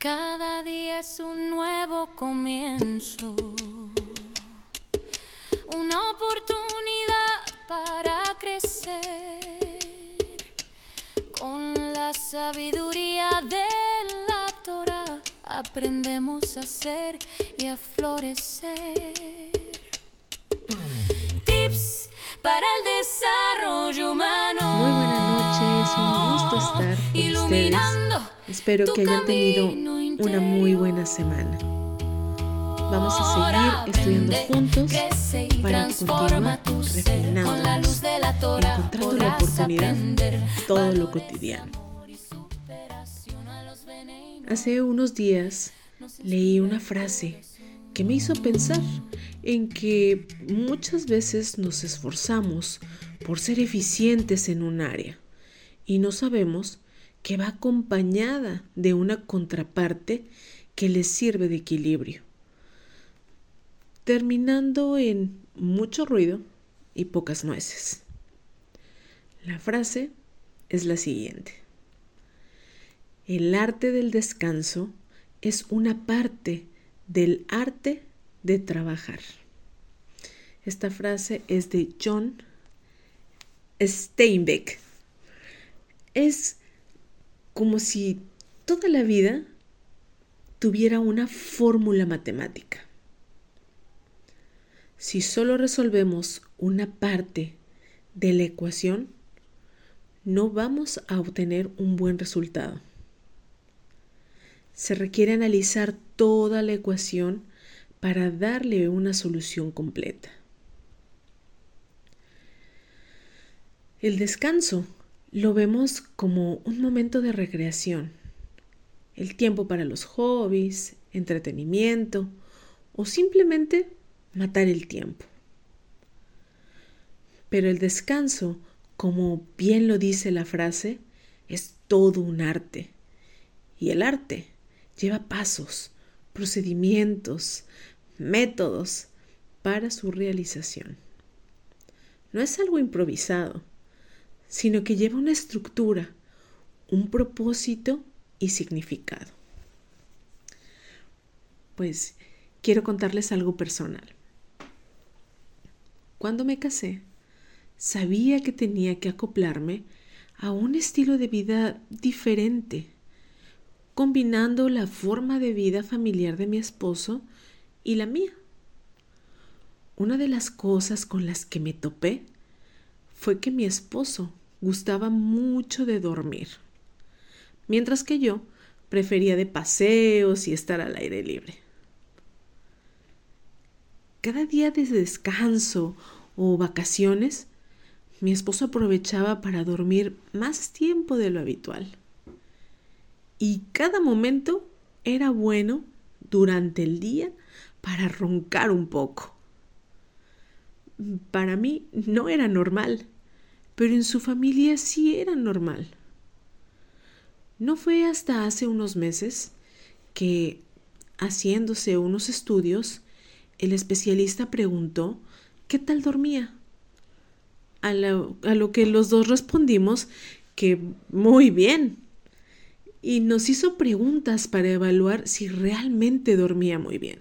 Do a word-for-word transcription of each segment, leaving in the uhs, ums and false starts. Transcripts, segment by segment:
Cada día es un nuevo comienzo, una oportunidad para crecer con la sabiduría de la Torah. Aprendemos a ser y a florecer. Tips para el desarrollo humano. Muy buenas noches, un gusto estar con Iluminando ustedes. Espero que hayan tenido una muy buena semana. Vamos a seguir estudiando juntos para continuar refinándonos, encontrando la oportunidad en todo lo cotidiano. Hace unos días leí una frase que me hizo pensar en que muchas veces nos esforzamos por ser eficientes en un área y no sabemos que va acompañada de una contraparte que les sirve de equilibrio, terminando en mucho ruido y pocas nueces. La frase es la siguiente: el arte del descanso es una parte del arte de trabajar. Esta frase es de John Steinbeck. Es como si toda la vida tuviera una fórmula matemática. Si solo resolvemos una parte de la ecuación, no vamos a obtener un buen resultado. Se requiere analizar toda la ecuación para darle una solución completa. El descanso lo vemos como un momento de recreación, el tiempo para los hobbies, entretenimiento o simplemente matar el tiempo. Pero el descanso, como bien lo dice la frase, es todo un arte. Y el arte lleva pasos, procedimientos, métodos para su realización. No es algo improvisado, sino que lleva una estructura, un propósito y significado. Pues quiero contarles algo personal. Cuando me casé, sabía que tenía que acoplarme a un estilo de vida diferente, combinando la forma de vida familiar de mi esposo y la mía. Una de las cosas con las que me topé fue que mi esposo gustaba mucho de dormir, mientras que yo prefería de paseos y estar al aire libre. Cada día de descanso o vacaciones, mi esposo aprovechaba para dormir más tiempo de lo habitual. Y cada momento era bueno durante el día para roncar un poco. Para mí no era normal, pero en su familia sí era normal. No fue hasta hace unos meses que, haciéndose unos estudios, el especialista preguntó qué tal dormía. A lo, a lo que los dos respondimos que muy bien. Y nos hizo preguntas para evaluar si realmente dormía muy bien.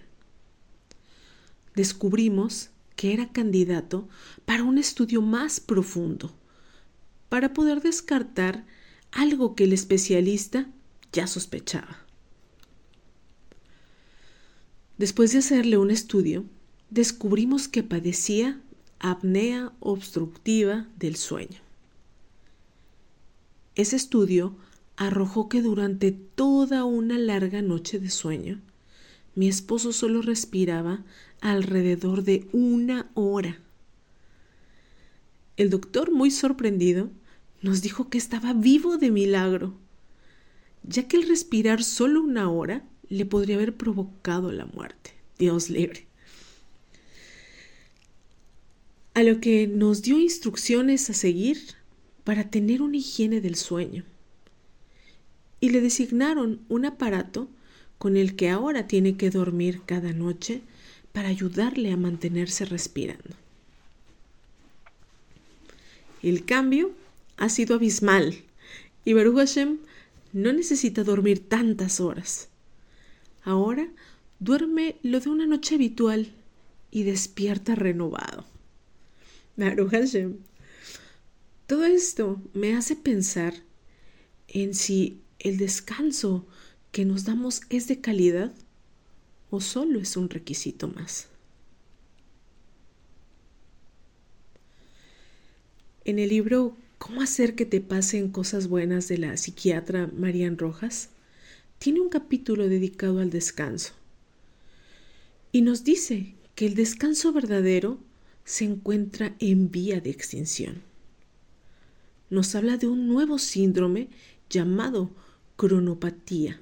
Descubrimos que era candidato para un estudio más profundo, para poder descartar algo que el especialista ya sospechaba. Después de hacerle un estudio, descubrimos que padecía apnea obstructiva del sueño. Ese estudio arrojó que durante toda una larga noche de sueño, mi esposo solo respiraba alrededor de una hora. El doctor, muy sorprendido, nos dijo que estaba vivo de milagro, ya que el respirar solo una hora le podría haber provocado la muerte. Dios libre. A lo que nos dio instrucciones a seguir para tener una higiene del sueño. Y le designaron un aparato con el que ahora tiene que dormir cada noche para ayudarle a mantenerse respirando. El cambio ha sido abismal y Baruch Hashem no necesita dormir tantas horas. Ahora duerme lo de una noche habitual y despierta renovado. Baruch Hashem. Todo esto me hace pensar en si el descanso que nos damos es de calidad o solo es un requisito más. En el libro ¿Cómo hacer que te pasen cosas buenas? De la psiquiatra Marian Rojas, tiene un capítulo dedicado al descanso. Y nos dice que el descanso verdadero se encuentra en vía de extinción. Nos habla de un nuevo síndrome llamado cronopatía.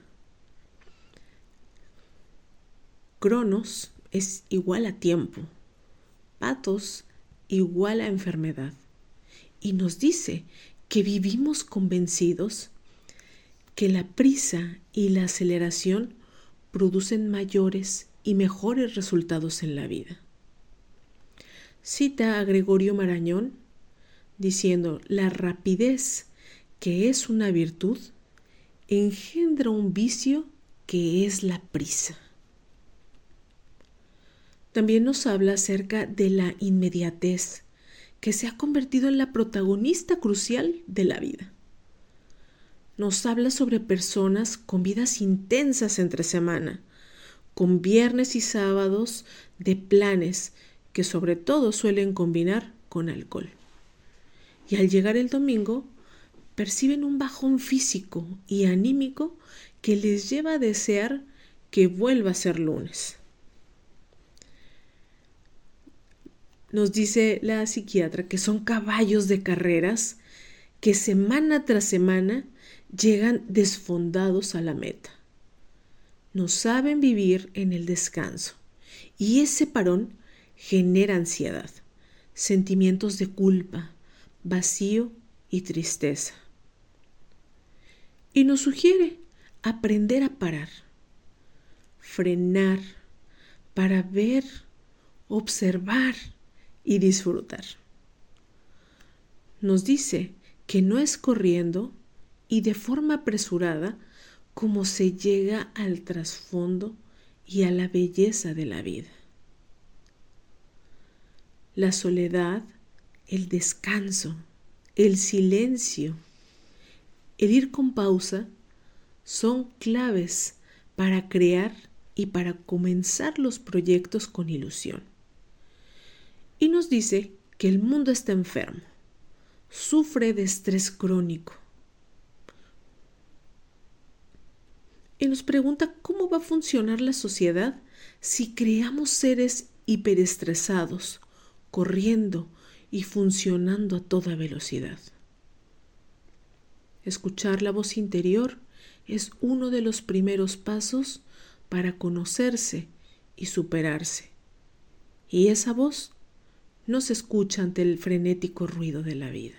Cronos es igual a tiempo, patos igual a enfermedad. Y nos dice que vivimos convencidos que la prisa y la aceleración producen mayores y mejores resultados en la vida. Cita a Gregorio Marañón diciendo: la rapidez, que es una virtud, engendra un vicio que es la prisa. También nos habla acerca de la inmediatez, que se ha convertido en la protagonista crucial de la vida. Nos habla sobre personas con vidas intensas entre semana, con viernes y sábados de planes que sobre todo suelen combinar con alcohol. Y al llegar el domingo, perciben un bajón físico y anímico que les lleva a desear que vuelva a ser lunes. Nos dice la psiquiatra que son caballos de carreras que semana tras semana llegan desfondados a la meta. No saben vivir en el descanso y ese parón genera ansiedad, sentimientos de culpa, vacío y tristeza. Y nos sugiere aprender a parar, frenar, para ver, observar y disfrutar. Nos dice que no es corriendo y de forma apresurada como se llega al trasfondo y a la belleza de la vida. La soledad, el descanso, el silencio, el ir con pausa son claves para crear y para comenzar los proyectos con ilusión. Y nos dice que el mundo está enfermo, sufre de estrés crónico. Y nos pregunta cómo va a funcionar la sociedad si creamos seres hiperestresados, corriendo y funcionando a toda velocidad. Escuchar la voz interior es uno de los primeros pasos para conocerse y superarse. Y esa voz no se escucha ante el frenético ruido de la vida.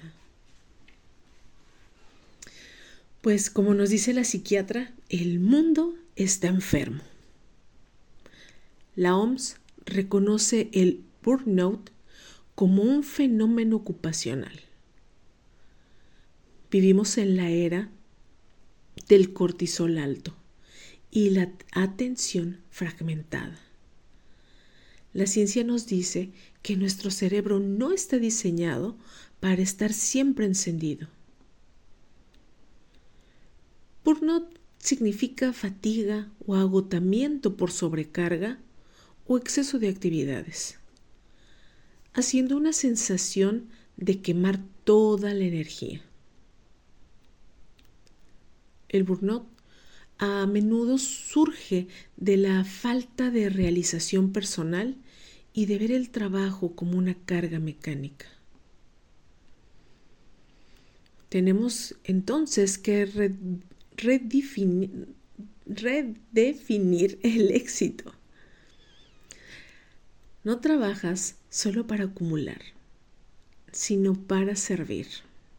Pues como nos dice la psiquiatra, el mundo está enfermo. La O M S reconoce el burnout como un fenómeno ocupacional. Vivimos en la era del cortisol alto y la atención fragmentada. La ciencia nos dice que nuestro cerebro no está diseñado para estar siempre encendido. Burnout significa fatiga o agotamiento por sobrecarga o exceso de actividades, haciendo una sensación de quemar toda la energía. El burnout a menudo surge de la falta de realización personal y de ver el trabajo como una carga mecánica. Tenemos entonces que redefinir, redefinir el éxito. No trabajas solo para acumular, sino para servir.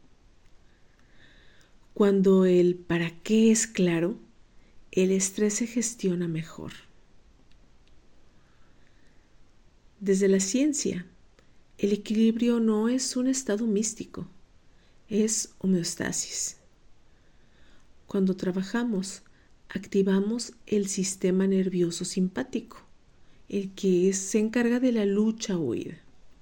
Cuando el para qué es claro, el estrés se gestiona mejor. Desde la ciencia, el equilibrio no es un estado místico, es homeostasis. Cuando trabajamos activamos el sistema nervioso simpático, el que es, se encarga de la lucha o huida.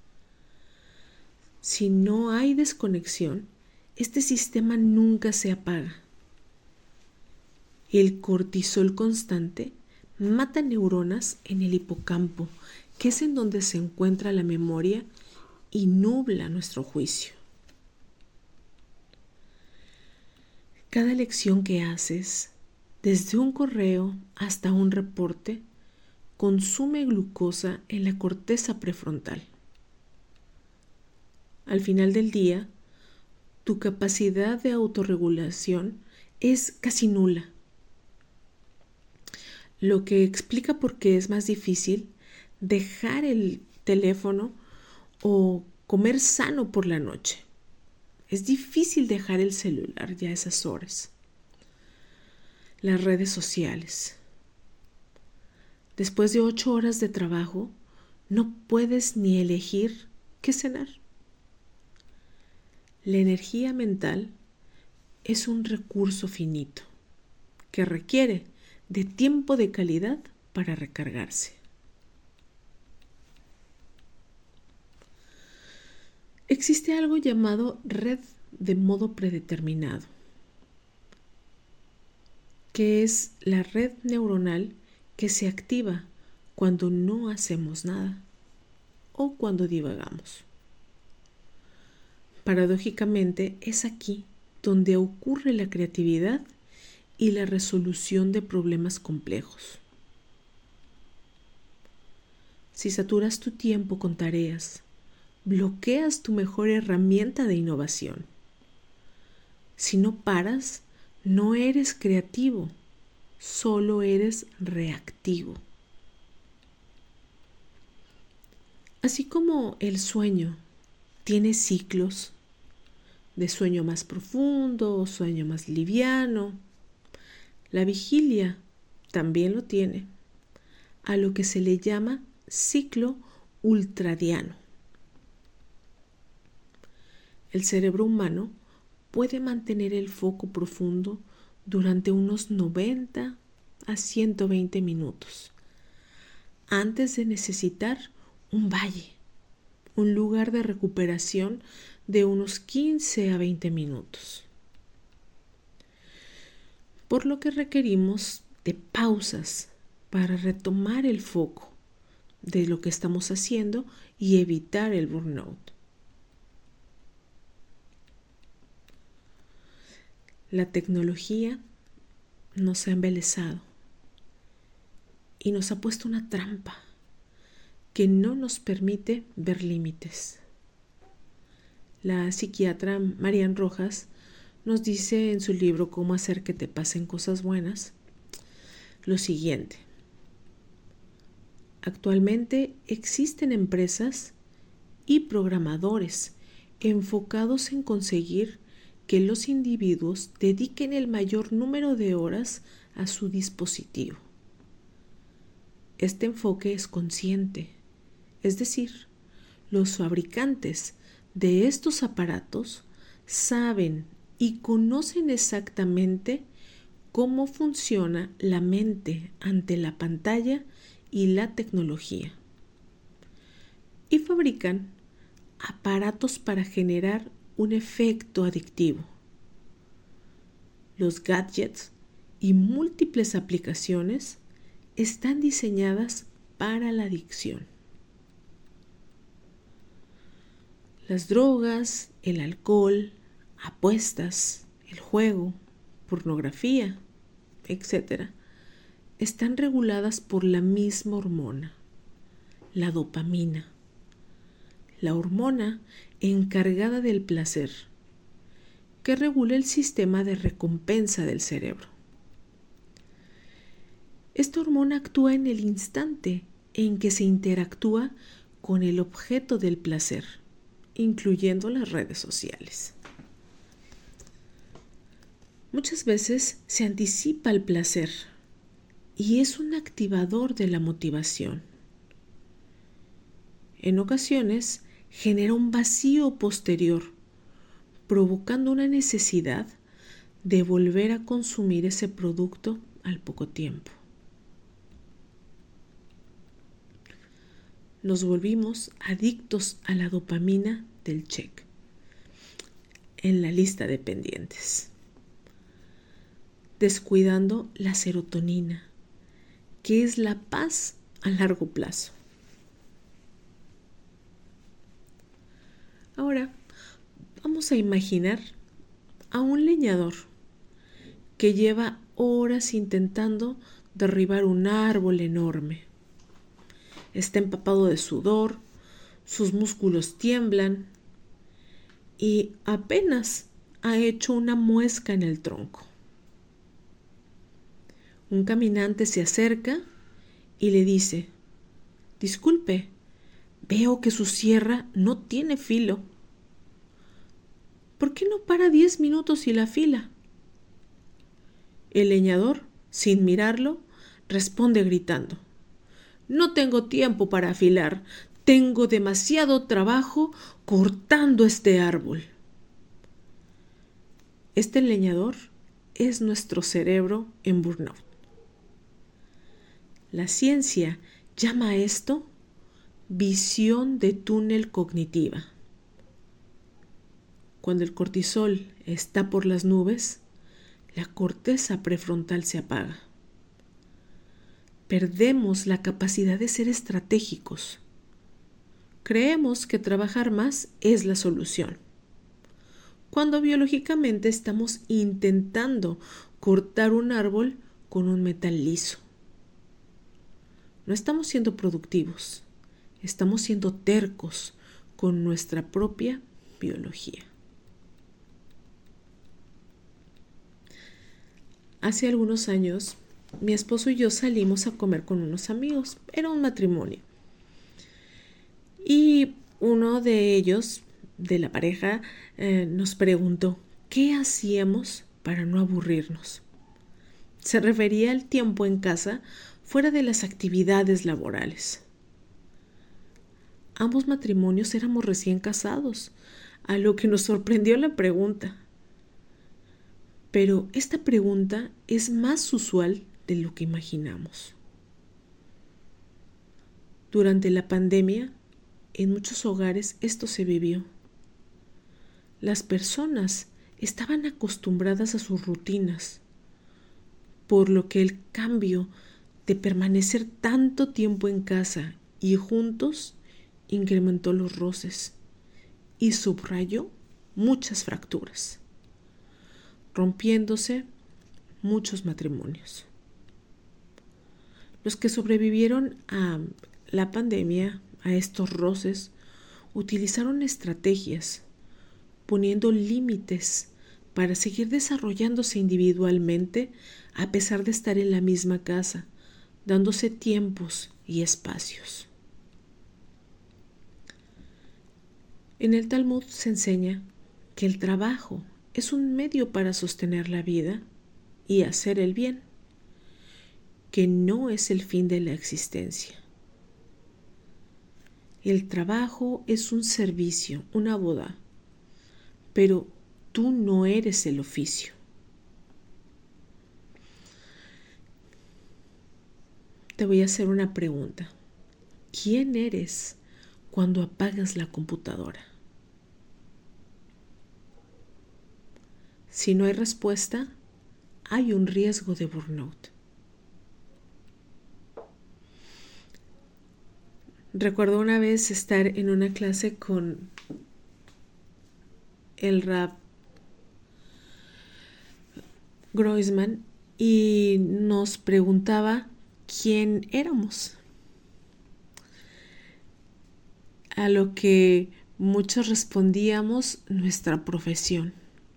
Si no hay desconexión, este sistema nunca se apaga. El cortisol constante mata neuronas en el hipocampo, que es en donde se encuentra la memoria y nubla nuestro juicio. Cada lección que haces, desde un correo hasta un reporte, consume glucosa en la corteza prefrontal. Al final del día, tu capacidad de autorregulación es casi nula, lo que explica por qué es más difícil dejar el teléfono o comer sano por la noche. Es difícil dejar el celular ya a esas horas. Las redes sociales. Después de ocho horas de trabajo, no puedes ni elegir qué cenar. La energía mental es un recurso finito que requiere de tiempo de calidad para recargarse. Existe algo llamado red de modo predeterminado, que es la red neuronal que se activa cuando no hacemos nada o cuando divagamos. Paradójicamente, es aquí donde ocurre la creatividad y la resolución de problemas complejos. Si saturas tu tiempo con tareas, bloqueas tu mejor herramienta de innovación. Si no paras, no eres creativo, solo eres reactivo. Así como el sueño tiene ciclos de sueño más profundo, sueño más liviano, la vigilia también lo tiene, a lo que se le llama ciclo ultradiano. El cerebro humano puede mantener el foco profundo durante unos noventa a ciento veinte minutos, antes de necesitar un valle, un lugar de recuperación de unos quince a veinte minutos. Por lo que requerimos de pausas para retomar el foco de lo que estamos haciendo y evitar el burnout. La tecnología nos ha embelesado y nos ha puesto una trampa que no nos permite ver límites. La psiquiatra Marian Rojas nos dice en su libro Cómo hacer que te pasen cosas buenas lo siguiente: actualmente existen empresas y programadores enfocados en conseguir que los individuos dediquen el mayor número de horas a su dispositivo. Este enfoque es consciente, es decir, los fabricantes de estos aparatos saben y conocen exactamente cómo funciona la mente ante la pantalla y la tecnología. Y fabrican aparatos para generar un efecto adictivo. Los gadgets y múltiples aplicaciones están diseñadas para la adicción. Las drogas, el alcohol, apuestas, el juego, pornografía, etcétera, están reguladas por la misma hormona, la dopamina, la hormona encargada del placer, que regula el sistema de recompensa del cerebro. Esta hormona actúa en el instante en que se interactúa con el objeto del placer, incluyendo las redes sociales. Muchas veces se anticipa el placer y es un activador de la motivación. En ocasiones genera un vacío posterior, provocando una necesidad de volver a consumir ese producto al poco tiempo. Nos volvimos adictos a la dopamina del check en la lista de pendientes, descuidando la serotonina, que es la paz a largo plazo. Ahora, vamos a imaginar a un leñador que lleva horas intentando derribar un árbol enorme. Está empapado de sudor, sus músculos tiemblan y apenas ha hecho una muesca en el tronco. Un caminante se acerca y le dice: «Disculpe, veo que su sierra no tiene filo. ¿Por qué no para diez minutos y la afila?» El leñador, sin mirarlo, responde gritando: «No tengo tiempo para afilar, tengo demasiado trabajo cortando este árbol». Este leñador es nuestro cerebro en burnout. La ciencia llama a esto visión de túnel cognitiva. Cuando el cortisol está por las nubes, la corteza prefrontal se apaga. Perdemos la capacidad de ser estratégicos. Creemos que trabajar más es la solución, cuando biológicamente estamos intentando cortar un árbol con un metal liso. No estamos siendo productivos, estamos siendo tercos con nuestra propia biología. Hace algunos años, mi esposo y yo salimos a comer con unos amigos. Era un matrimonio. Y uno de ellos, de la pareja, eh, nos preguntó qué hacíamos para no aburrirnos. Se refería al tiempo en casa fuera de las actividades laborales. Ambos matrimonios éramos recién casados, a lo que nos sorprendió la pregunta. Pero esta pregunta es más usual de lo que imaginamos. Durante la pandemia, en muchos hogares esto se vivió. Las personas estaban acostumbradas a sus rutinas, por lo que el cambio de permanecer tanto tiempo en casa y juntos incrementó los roces y subrayó muchas fracturas, rompiéndose muchos matrimonios. Los que sobrevivieron a la pandemia, a estos roces, utilizaron estrategias, poniendo límites para seguir desarrollándose individualmente a pesar de estar en la misma casa, dándose tiempos y espacios. En el Talmud se enseña que el trabajo es un medio para sostener la vida y hacer el bien, que no es el fin de la existencia. El trabajo es un servicio, una boda, pero tú no eres el oficio. Te voy a hacer una pregunta. ¿Quién eres cuando apagas la computadora? Si no hay respuesta, hay un riesgo de burnout. Recuerdo una vez estar en una clase con el Rav Groisman y nos preguntaba quién éramos. A lo que muchos respondíamos nuestra profesión.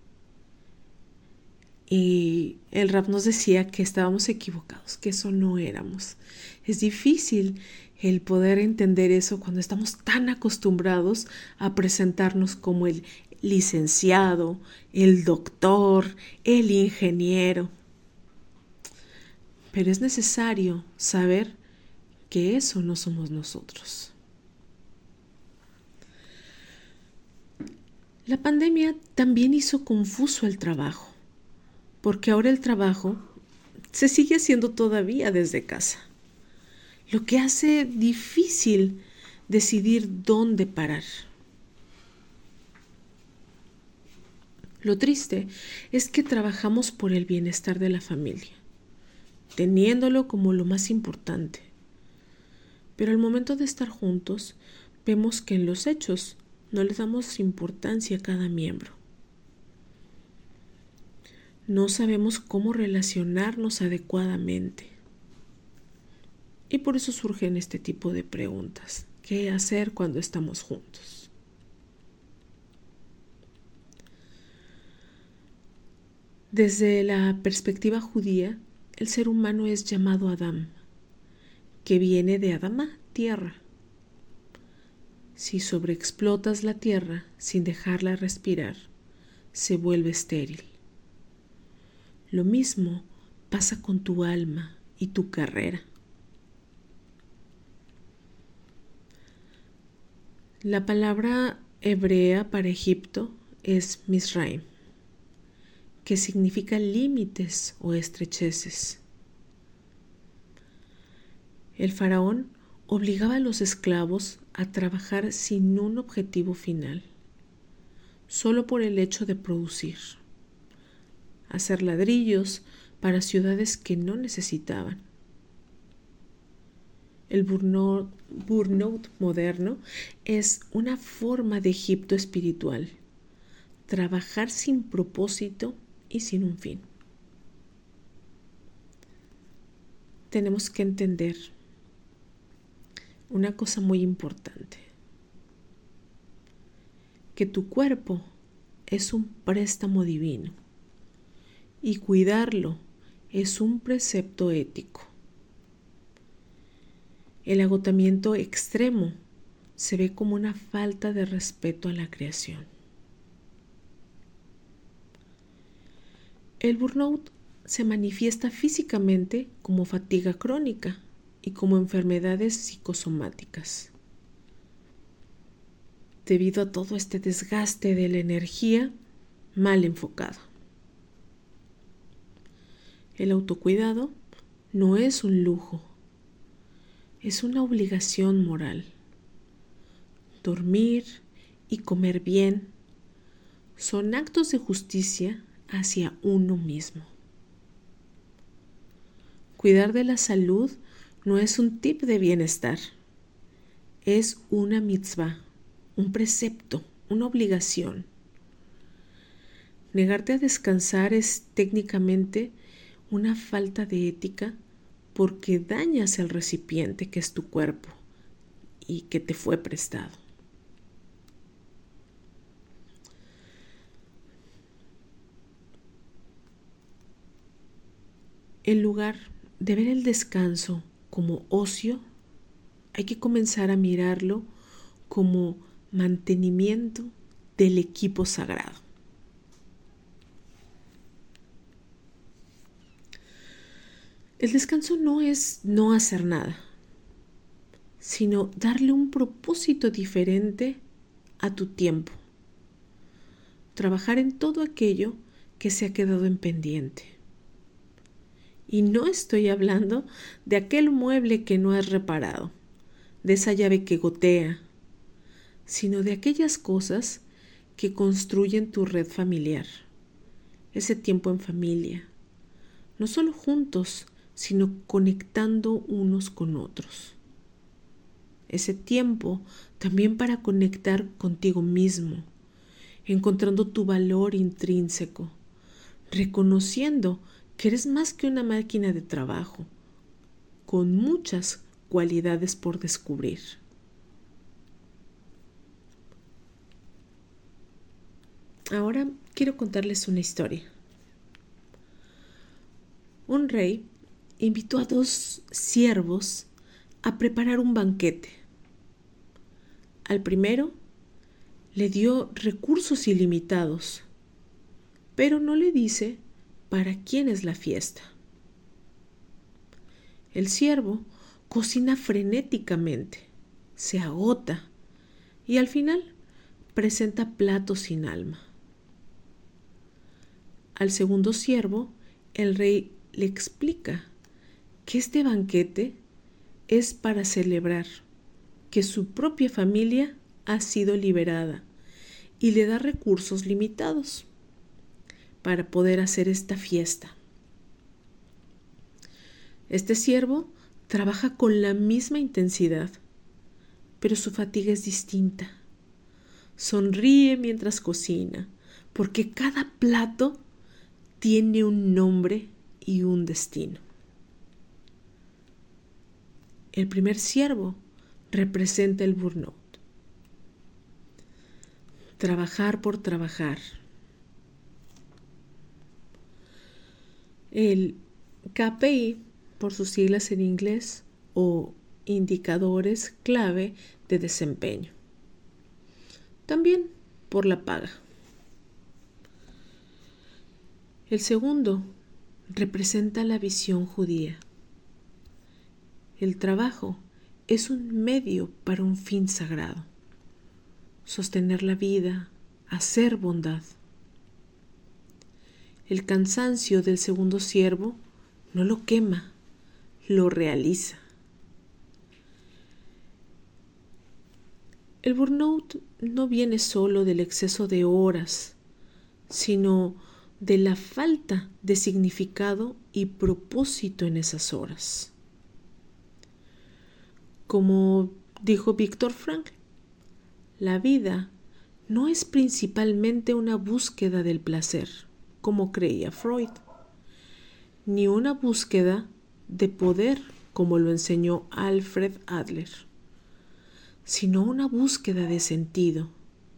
Y el Rav nos decía que estábamos equivocados, que eso no éramos. Es difícil el poder entender eso cuando estamos tan acostumbrados a presentarnos como el licenciado, el doctor, el ingeniero. Pero es necesario saber que eso no somos nosotros. La pandemia también hizo confuso el trabajo, porque ahora el trabajo se sigue haciendo todavía desde casa, lo que hace difícil decidir dónde parar. Lo triste es que trabajamos por el bienestar de la familia, teniéndolo como lo más importante. Pero al momento de estar juntos, vemos que en los hechos no le damos importancia a cada miembro. No sabemos cómo relacionarnos adecuadamente. Y por eso surgen este tipo de preguntas. ¿Qué hacer cuando estamos juntos? Desde la perspectiva judía, el ser humano es llamado Adam, que viene de Adama, tierra. Si sobreexplotas la tierra sin dejarla respirar, se vuelve estéril. Lo mismo pasa con tu alma y tu carrera. La palabra hebrea para Egipto es Misraim, que significa límites o estrecheces. El faraón obligaba a los esclavos a trabajar sin un objetivo final, solo por el hecho de producir, hacer ladrillos para ciudades que no necesitaban. El burnout, burnout moderno es una forma de Egipto espiritual, trabajar sin propósito y sin un fin. Tenemos que entender una cosa muy importante, que tu cuerpo es un préstamo divino y cuidarlo es un precepto ético. El agotamiento extremo se ve como una falta de respeto a la creación. El burnout se manifiesta físicamente como fatiga crónica y como enfermedades psicosomáticas. Debido a todo este desgaste de la energía mal enfocado. El autocuidado no es un lujo, es una obligación moral. Dormir y comer bien son actos de justicia hacia uno mismo. Cuidar de la salud no es un tip de bienestar, es una mitzvah, un precepto, una obligación. Negarte a descansar es técnicamente una falta de ética porque dañas el recipiente que es tu cuerpo y que te fue prestado. En lugar de ver el descanso como ocio, hay que comenzar a mirarlo como mantenimiento del equipo sagrado. El descanso no es no hacer nada, sino darle un propósito diferente a tu tiempo. Trabajar en todo aquello que se ha quedado en pendiente. Y no estoy hablando de aquel mueble que no has reparado, de esa llave que gotea, sino de aquellas cosas que construyen tu red familiar, ese tiempo en familia, no solo juntos, sino conectando unos con otros. Ese tiempo también para conectar contigo mismo, encontrando tu valor intrínseco, reconociendo que eres más que una máquina de trabajo, con muchas cualidades por descubrir. Ahora quiero contarles una historia. Un rey invitó a dos siervos a preparar un banquete. Al primero le dio recursos ilimitados, pero no le dice para quién es la fiesta. El siervo cocina frenéticamente, se agota y al final presenta platos sin alma. Al segundo siervo, el rey le explica que este banquete es para celebrar que su propia familia ha sido liberada y le da recursos limitados para poder hacer esta fiesta. Este siervo trabaja con la misma intensidad, pero su fatiga es distinta. Sonríe mientras cocina, porque cada plato tiene un nombre y un destino. El primer siervo representa el burnout. Trabajar por trabajar. El K P I, por sus siglas en inglés, o indicadores clave de desempeño. También por la paga. El segundo representa la visión judía. El trabajo es un medio para un fin sagrado. Sostener la vida, hacer bondad. El cansancio del segundo siervo no lo quema, lo realiza. El burnout no viene solo del exceso de horas, sino de la falta de significado y propósito en esas horas. Como dijo Viktor Frankl, la vida no es principalmente una búsqueda del placer, como creía Freud, ni una búsqueda de poder, como lo enseñó Alfred Adler, sino una búsqueda de sentido.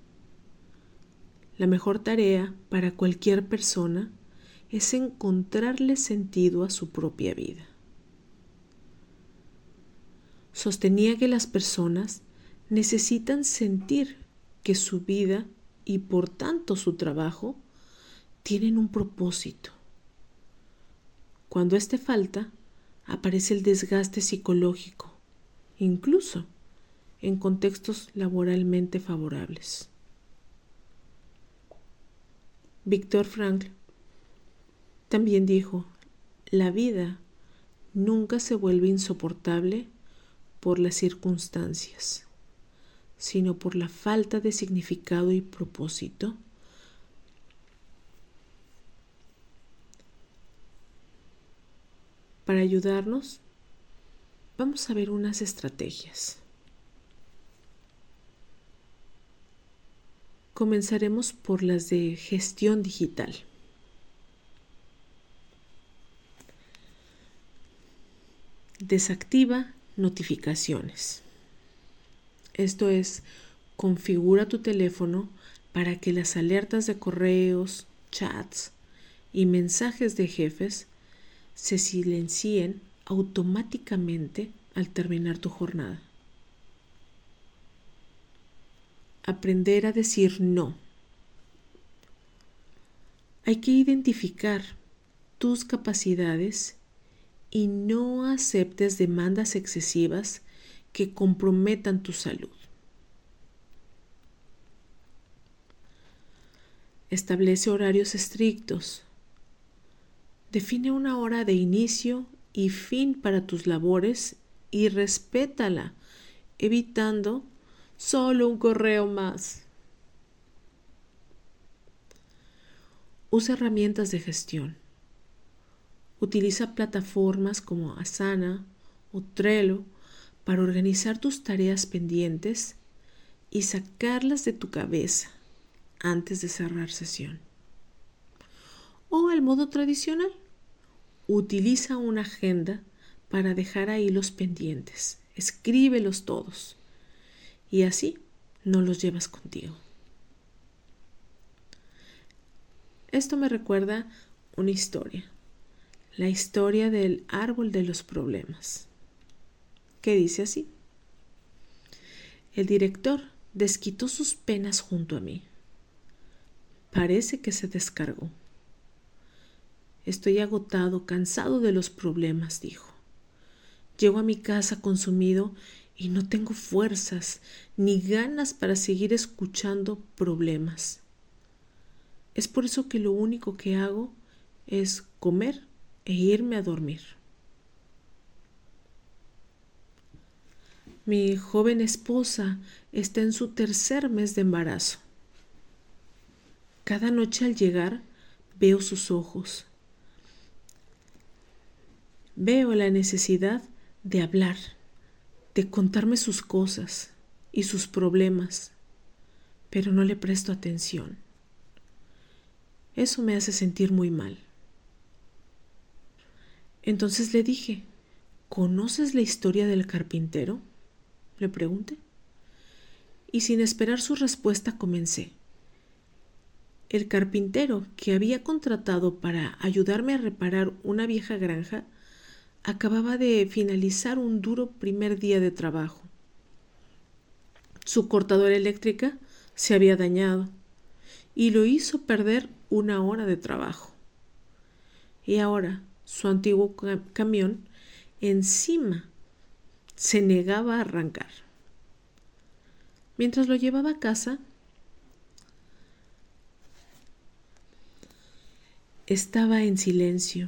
La mejor tarea para cualquier persona es encontrarle sentido a su propia vida. Sostenía que las personas necesitan sentir que su vida y por tanto su trabajo tienen un propósito. Cuando éste falta, aparece el desgaste psicológico, incluso en contextos laboralmente favorables. Viktor Frankl también dijo, la vida nunca se vuelve insoportable por las circunstancias, sino por la falta de significado y propósito. Para ayudarnos, vamos a ver unas estrategias. Comenzaremos por las de gestión digital. Desactiva notificaciones. Esto es, configura tu teléfono para que las alertas de correos, chats y mensajes de jefes se silencien automáticamente al terminar tu jornada. Aprender a decir no. Hay que identificar tus capacidades y no aceptes demandas excesivas que comprometan tu salud. Establece horarios estrictos. Define una hora de inicio y fin para tus labores y respétala, evitando solo un correo más. Usa herramientas de gestión. Utiliza plataformas como Asana o Trello para organizar tus tareas pendientes y sacarlas de tu cabeza antes de cerrar sesión. O el modo tradicional. Utiliza una agenda para dejar ahí los pendientes. Escríbelos todos. Y así no los llevas contigo. Esto me recuerda una historia. La historia del árbol de los problemas, que dice así. El director desquitó sus penas junto a mí. Parece que se descargó. Estoy agotado, cansado de los problemas, dijo. Llego a mi casa consumido y no tengo fuerzas ni ganas para seguir escuchando problemas. Es por eso que lo único que hago es comer e irme a dormir. Mi joven esposa está en su tercer mes de embarazo. Cada noche al llegar veo sus ojos. Veo la necesidad de hablar, de contarme sus cosas y sus problemas, pero no le presto atención. Eso me hace sentir muy mal. Entonces le dije, ¿conoces la historia del carpintero?, le pregunté. Y sin esperar su respuesta comencé. El carpintero que había contratado para ayudarme a reparar una vieja granja acababa de finalizar un duro primer día de trabajo. Su cortadora eléctrica se había dañado y lo hizo perder una hora de trabajo. Y ahora su antiguo cam- camión encima se negaba a arrancar. Mientras lo llevaba a casa, estaba en silencio.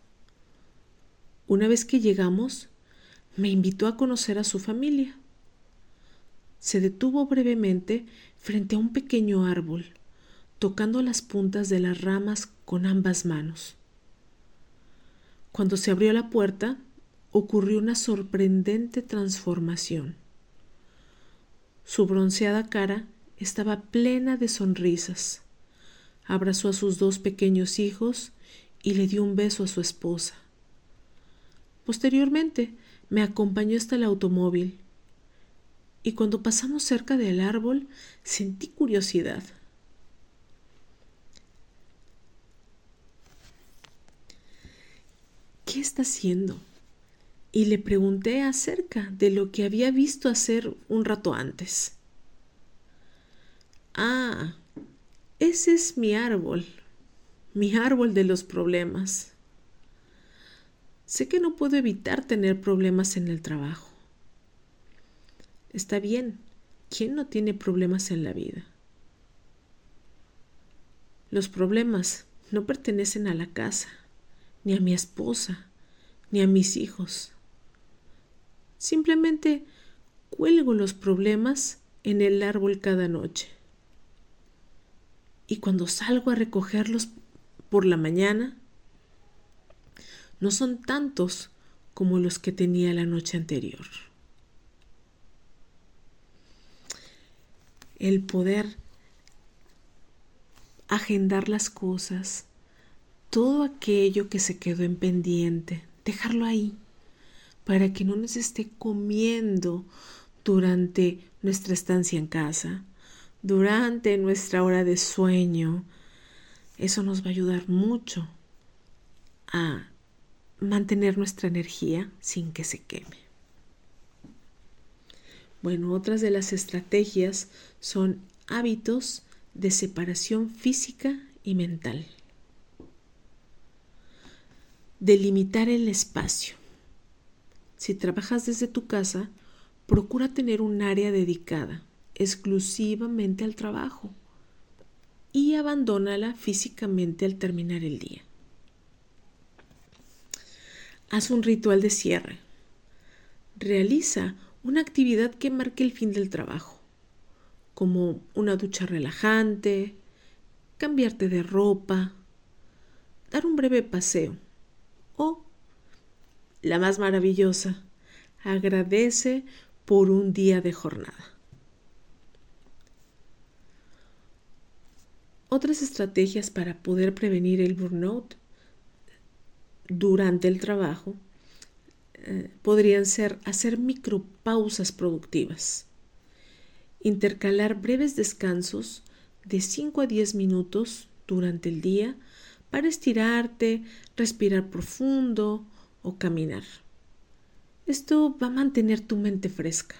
Una vez que llegamos, me invitó a conocer a su familia. Se detuvo brevemente frente a un pequeño árbol, tocando las puntas de las ramas con ambas manos. Cuando se abrió la puerta, ocurrió una sorprendente transformación. Su bronceada cara estaba plena de sonrisas. Abrazó a sus dos pequeños hijos y le dio un beso a su esposa. Posteriormente, me acompañó hasta el automóvil y cuando pasamos cerca del árbol sentí curiosidad. ¿Qué está haciendo? Y le pregunté acerca de lo que había visto hacer un rato antes. Ah, ese es mi árbol, mi árbol de los problemas. Sé que no puedo evitar tener problemas en el trabajo. Está bien, ¿quién no tiene problemas en la vida? Los problemas no pertenecen a la casa, ni a mi esposa, ni a mis hijos. Simplemente cuelgo los problemas en el árbol cada noche. Y cuando salgo a recogerlos por la mañana, no son tantos como los que tenía la noche anterior. El poder agendar las cosas, todo aquello que se quedó en pendiente, dejarlo ahí, para que no nos esté comiendo durante nuestra estancia en casa, durante nuestra hora de sueño. Eso nos va a ayudar mucho a mantener nuestra energía sin que se queme. Bueno, otras de las estrategias son hábitos de separación física y mental. Delimitar el espacio. Si trabajas desde tu casa, procura tener un área dedicada exclusivamente al trabajo y abandónala físicamente al terminar el día. Haz un ritual de cierre. Realiza una actividad que marque el fin del trabajo, como una ducha relajante, cambiarte de ropa, dar un breve paseo o, la más maravillosa, agradece por un día de jornada. Otras estrategias para poder prevenir el burnout durante el trabajo eh, podrían ser hacer micropausas productivas, intercalar breves descansos de cinco a diez minutos durante el día para estirarte, respirar profundo o caminar. Esto va a mantener tu mente fresca.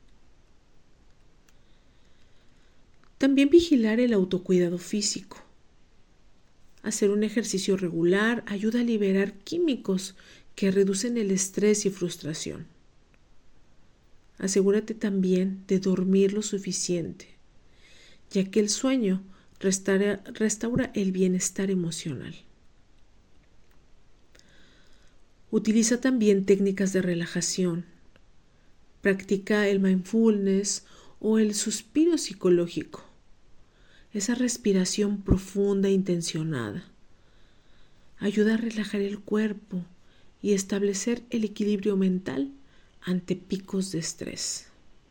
También vigilar el autocuidado físico. Hacer un ejercicio regular ayuda a liberar químicos que reducen el estrés y frustración. Asegúrate también de dormir lo suficiente, ya que el sueño restaura, restaura el bienestar emocional. Utiliza también técnicas de relajación. Practica el mindfulness o el suspiro psicológico, esa respiración profunda e intencionada. Ayuda a relajar el cuerpo y establecer el equilibrio mental ante picos de estrés.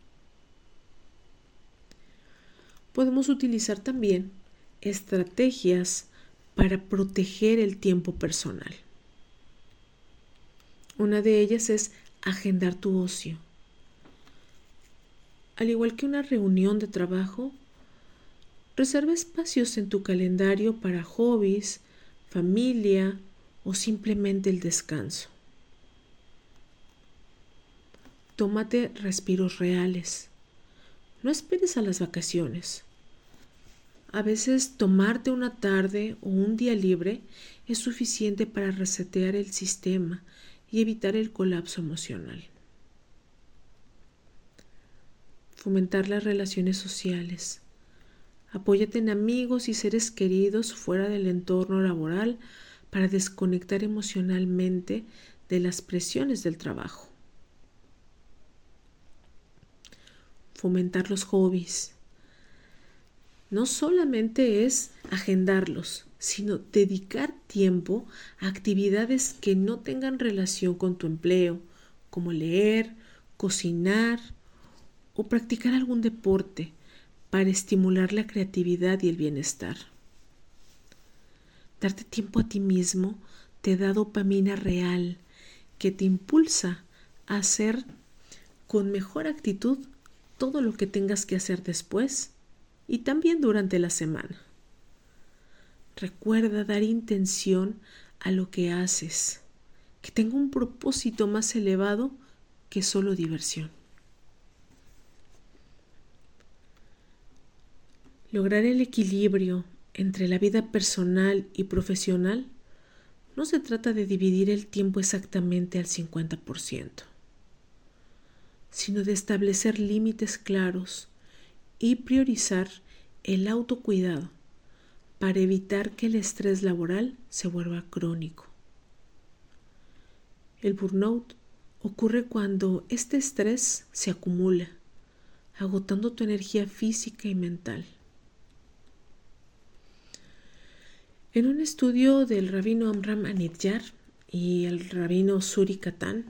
Podemos utilizar también estrategias para proteger el tiempo personal. Una de ellas es agendar tu ocio. Al igual que una reunión de trabajo, reserva espacios en tu calendario para hobbies, familia o simplemente el descanso. Tómate respiros reales. No esperes a las vacaciones. A veces tomarte una tarde o un día libre es suficiente para resetear el sistema y evitar el colapso emocional. Fomentar las relaciones sociales. Apóyate en amigos y seres queridos fuera del entorno laboral para desconectar emocionalmente de las presiones del trabajo. Fomentar los hobbies. No solamente es agendarlos, sino dedicar tiempo a actividades que no tengan relación con tu empleo, como leer, cocinar o practicar algún deporte para estimular la creatividad y el bienestar. Darte tiempo a ti mismo te da dopamina real que te impulsa a hacer con mejor actitud todo lo que tengas que hacer después y también durante la semana. Recuerda dar intención a lo que haces, que tenga un propósito más elevado que solo diversión. Lograr el equilibrio entre la vida personal y profesional no se trata de dividir el tiempo exactamente al cincuenta por ciento, sino de establecer límites claros y priorizar el autocuidado para evitar que el estrés laboral se vuelva crónico. El burnout ocurre cuando este estrés se acumula, agotando tu energía física y mental. En un estudio del rabino Amram Anidjar y el rabino Suri Katan,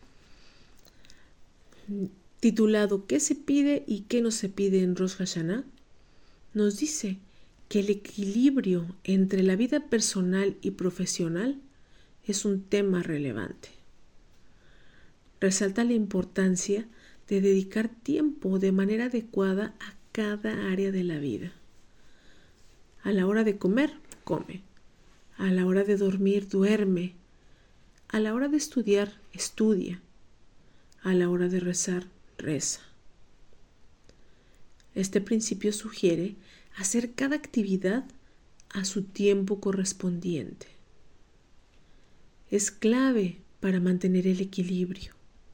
titulado ¿Qué se pide y qué no se pide en Rosh Hashanah?, nos dice que el equilibrio entre la vida personal y profesional es un tema relevante. Resalta la importancia de dedicar tiempo de manera adecuada a cada área de la vida. A la hora de comer, come. A la hora de dormir, duerme. A la hora de estudiar, estudia. A la hora de rezar, reza. Este principio sugiere hacer cada actividad a su tiempo correspondiente. Es clave para mantener el equilibrio.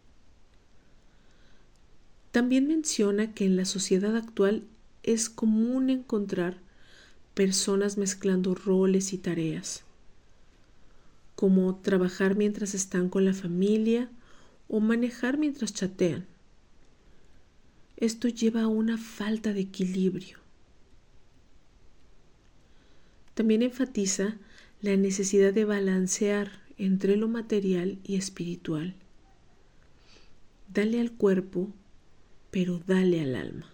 También menciona que en la sociedad actual es común encontrar personas mezclando roles y tareas, como trabajar mientras están con la familia o manejar mientras chatean. Esto lleva a una falta de equilibrio. También enfatiza la necesidad de balancear entre lo material y espiritual. Dale al cuerpo, pero dale al alma.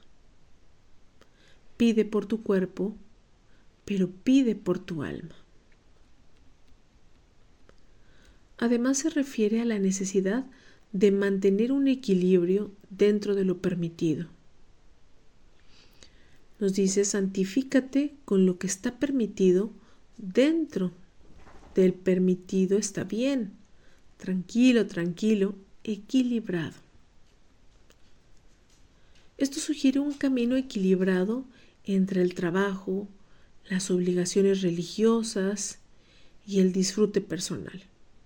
Pide por tu cuerpo, pero pide por tu alma. Además, se refiere a la necesidad de mantener un equilibrio dentro de lo permitido. Nos dice, santifícate con lo que está permitido dentro del permitido. Está bien, tranquilo, tranquilo, equilibrado. Esto sugiere un camino equilibrado entre el trabajo, las obligaciones religiosas y el disfrute personal.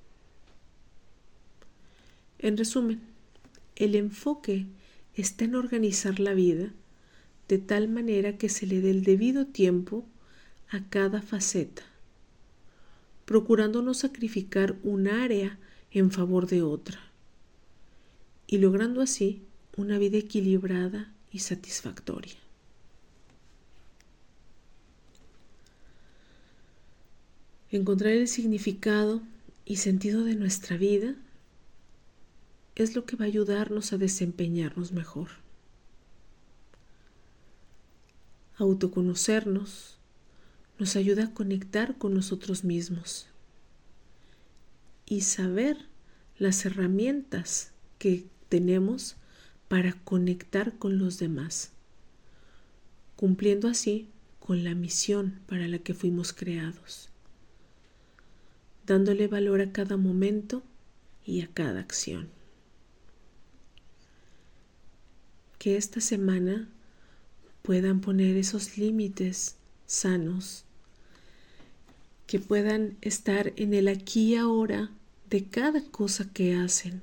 En resumen, el enfoque está en organizar la vida de tal manera que se le dé el debido tiempo a cada faceta, procurando no sacrificar un área en favor de otra, y logrando así una vida equilibrada y satisfactoria. Encontrar el significado y sentido de nuestra vida es lo que va a ayudarnos a desempeñarnos mejor. Autoconocernos nos ayuda a conectar con nosotros mismos y saber las herramientas que tenemos para conectar con los demás, cumpliendo así con la misión para la que fuimos creados, dándole valor a cada momento y a cada acción. Que esta semana puedan poner esos límites sanos, que puedan estar en el aquí y ahora de cada cosa que hacen,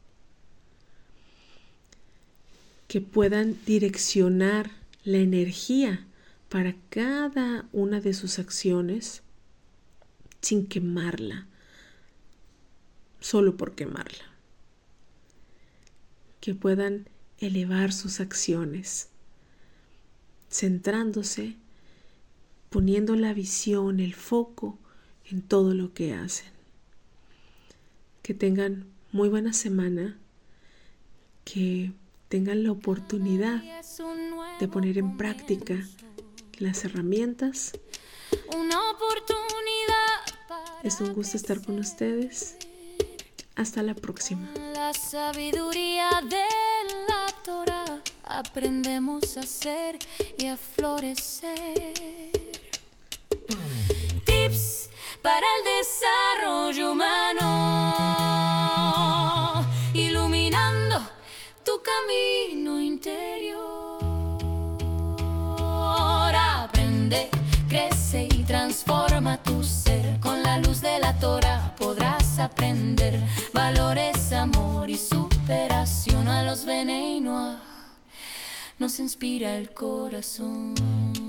que puedan direccionar la energía para cada una de sus acciones sin quemarla, solo por quemarla, que puedan elevar sus acciones, centrándose, poniendo la visión, el foco en todo lo que hacen. Que tengan muy buena semana, que tengan la oportunidad de poner en práctica las herramientas. Una oportunidad. Es un gusto estar con ustedes. Hasta la próxima. La sabiduría de la Torah aprendemos a ser y a florecer. Tips para el desarrollo humano, iluminando tu camino interior. Aprende, crece y transforma tu ser. Con la luz de la Torah podrás aprender valores, amor y superación. A los Bnei Noach nos inspira el corazón.